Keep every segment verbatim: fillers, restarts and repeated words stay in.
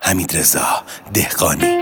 حمیدرضا دهقانی.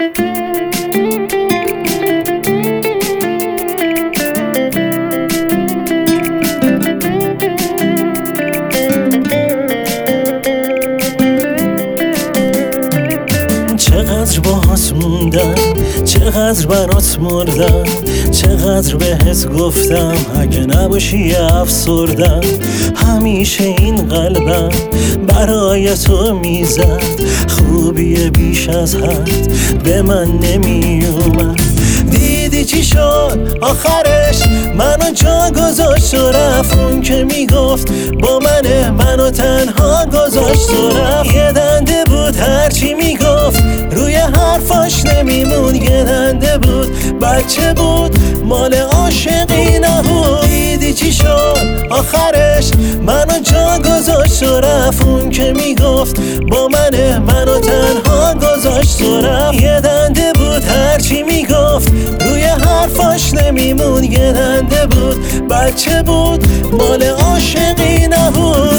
چقدر باهات موندم، چقدر برات مردم، چقدر بهت گفتم اگه نباشی افسردم. همیشه این قلبم برای تو میزد، خوبی بیش از حد به من نمیومد. دیدی چی شد آخرش؟ منو جا گذاشت و رفت. اون که میگفت با منه منو تنها گذاشت و رفت. یه دنده بود هرچی میگفت روی حرفاش نمیمون. یه دنده بود بچه بود مال عاشقی نبود. دیدی چی شد آخرش؟ منو جا گذاشت و رفت. اون که میگفت با منه منو تنها گذاشت و رفت. یه دنده بود هرچی میگفت روی حرفاش نمیمون. یه دنده بود بچه بود مال عاشقی نبود.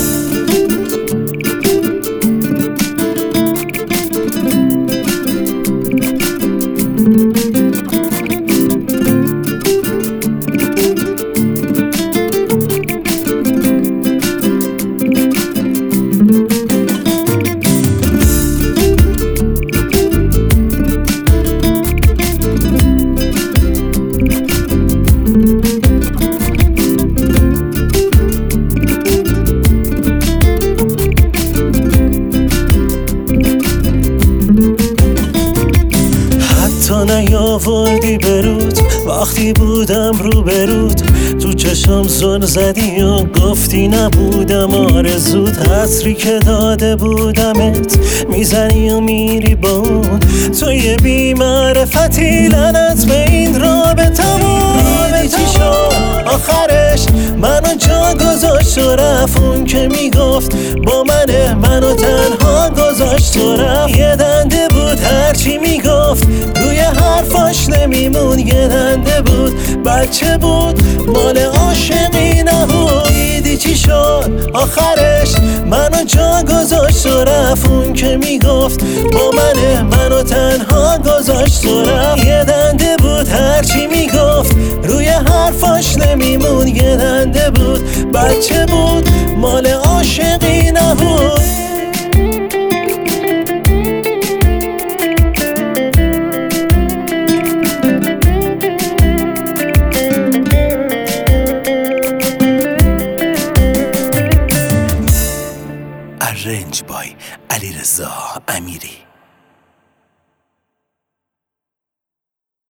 تو نیاوردی برود وقتی بودم رو برود. تو چشم زل زدی و گفتی نبودم آرزود. حسری که داده بودمت میزنی و میری با اون. تو یه بی معرفتی لعنت به این رابطمون. چی شد آخرش؟ منو جا گذاشت و رفت. اون که میگفت با منه منو تنها گذاشت و رفت. یه دنده بود هرچی میگفت روی حرفاش نمیمون. یه دنده بود بچه بود مال عاشقی نبود. دیدی چی شد آخرش؟ منو جا گذاشت و رفت. اون که میگفت با منه منو تنها گذاشت و رفت. یه دنده بود هرچی میگفت روی حرفاش نمیمون. یه دنده بود بچه بود مال عاشقی نبود.